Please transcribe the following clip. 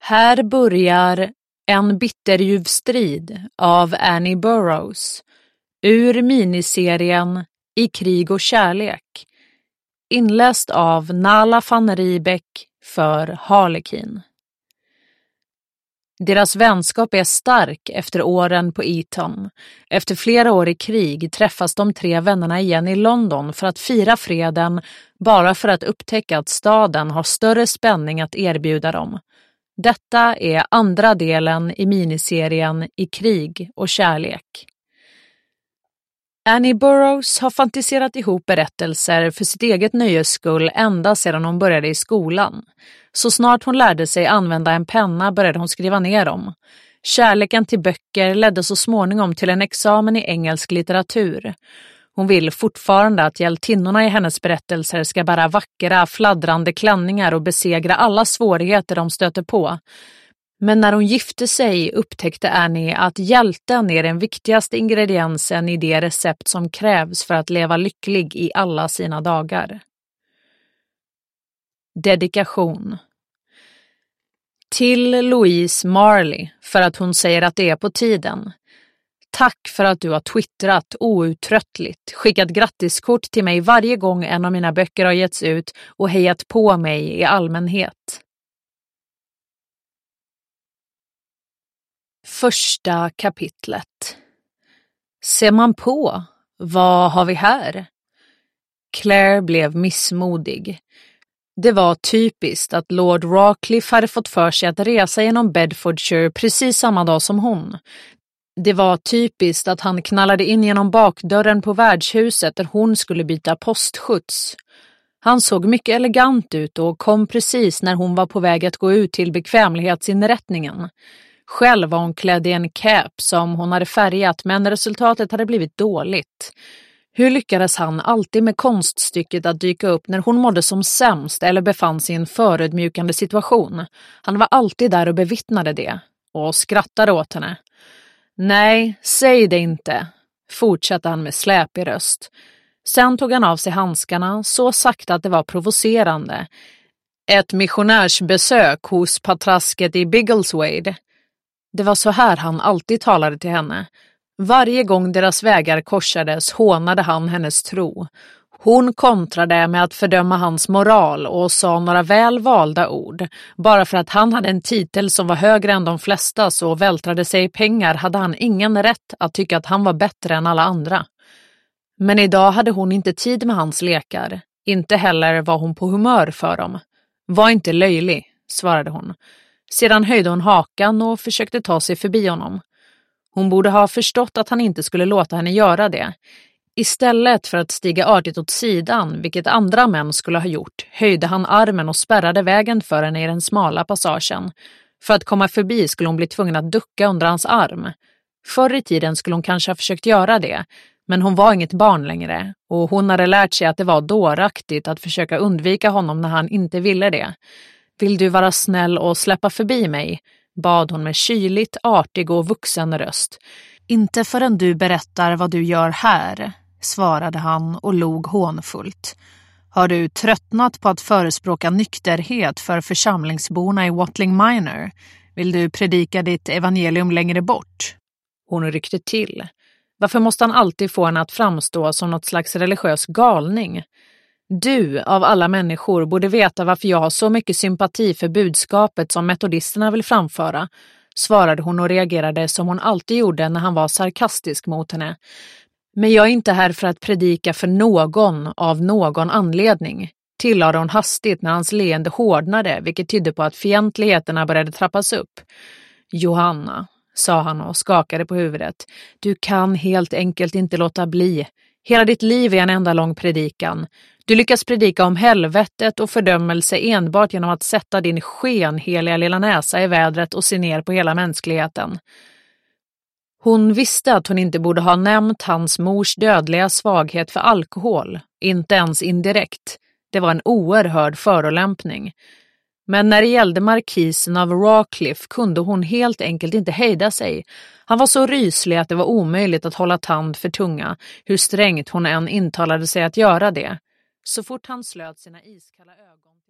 Här börjar En bitterljuv strid av Annie Burroughs ur miniserien I krig och kärlek, inläst av Nala van Riebeck för Harlekin. Deras vänskap är stark efter åren på Eton. Efter flera år i krig träffas de tre vännerna igen i London för att fira freden, bara för att upptäcka att staden har större spänning att erbjuda dem. Detta är andra delen i miniserien I krig och kärlek. Annie Burroughs har fantiserat ihop berättelser för sitt eget nöjes skull ända sedan hon började i skolan. Så snart hon lärde sig använda en penna började hon skriva ner dem. Kärleken till böcker ledde så småningom till en examen i engelsk litteratur. Hon vill fortfarande att hjältinnorna i hennes berättelser ska bära vackra, fladdrande klänningar och besegra alla svårigheter de stöter på. Men när hon gifte sig upptäckte Annie att hjälten är den viktigaste ingrediensen i det recept som krävs för att leva lycklig i alla sina dagar. Dedikation. Till Louise Marley för att hon säger att det är på tiden. Tack för att du har twittrat outtröttligt, skickat grattiskort till mig varje gång en av mina böcker har getts ut och hejat på mig i allmänhet. Första kapitlet. Ser man på? Vad har vi här? Claire blev missmodig. Det var typiskt att Lord Rockcliffe hade fått för sig att resa genom Bedfordshire precis samma dag som hon. Det var typiskt att han knallade in genom bakdörren på värdshuset där hon skulle byta postskjuts. Han såg mycket elegant ut och kom precis när hon var på väg att gå ut till bekvämlighetsinrättningen. Själv var hon klädd i en cap som hon hade färgat, men resultatet hade blivit dåligt. Hur lyckades han alltid med konststycket att dyka upp när hon mådde som sämst eller befann sig i en förödmjukande situation? Han var alltid där och bevittnade det och skrattade åt henne. Nej, säg det inte, fortsatte han med släpig röst. Sen tog han av sig handskarna så sakta att det var provocerande. Ett missionärsbesök hos patrasket i Biggleswade. Det var så här han alltid talade till henne. Varje gång deras vägar korsades hånade han hennes tro. Hon kontrade med att fördöma hans moral och sa några väl valda ord. Bara för att han hade en titel som var högre än de flesta så vältrade sig i pengar hade han ingen rätt att tycka att han var bättre än alla andra. Men idag hade hon inte tid med hans lekar. Inte heller var hon på humör för dem. Var inte löjlig, svarade hon. Sedan höjde hon hakan och försökte ta sig förbi honom. Hon borde ha förstått att han inte skulle låta henne göra det. Istället för att stiga artigt åt sidan, vilket andra män skulle ha gjort, höjde han armen och spärrade vägen för henne i den smala passagen. För att komma förbi skulle hon bli tvungen att ducka under hans arm. Förr i tiden skulle hon kanske ha försökt göra det, men hon var inget barn längre och hon hade lärt sig att det var dåraktigt att försöka undvika honom när han inte ville det. Vill du vara snäll och släppa förbi mig? Bad hon med kyligt, artig och vuxen röst. Inte förrän du berättar vad du gör här, svarade han och log hånfullt. Har du tröttnat på att förespråka nykterhet för församlingsborna i Watling Minor? Vill du predika ditt evangelium längre bort? Hon ryckte till. Varför måste han alltid få henne att framstå som något slags religiös galning? Du, av alla människor, borde veta varför jag har så mycket sympati för budskapet som metodisterna vill framföra, svarade hon och reagerade som hon alltid gjorde när han var sarkastisk mot henne. Men jag är inte här för att predika för någon av någon anledning, tillade hon hastigt när hans leende hårdnade, vilket tydde på att fientligheterna började trappas upp. Johanna, sa han och skakade på huvudet, du kan helt enkelt inte låta bli. Hela ditt liv är en enda lång predikan. Du lyckas predika om helvetet och fördömelse enbart genom att sätta din skenheliga lilla näsa i vädret och se ner på hela mänskligheten. Hon visste att hon inte borde ha nämnt hans mors dödliga svaghet för alkohol, inte ens indirekt. Det var en oerhörd förolämpning. Men när det gällde markisen av Rockcliffe kunde hon helt enkelt inte hejda sig. Han var så ryslig att det var omöjligt att hålla tand för tunga, hur strängt hon än intalade sig att göra det. Så fort han slöt sina iskalla ögon